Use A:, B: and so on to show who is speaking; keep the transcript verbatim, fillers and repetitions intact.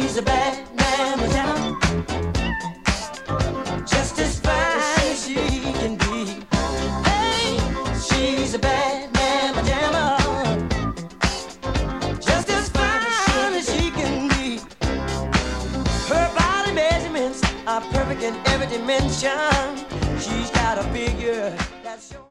A: She's a bad mamma jamma, just as fine as she can be. Hey, she's a bad mamma jamma, just as fine as she can be. Her body measurements are perfect in every dimension. She's got a figure that's sure.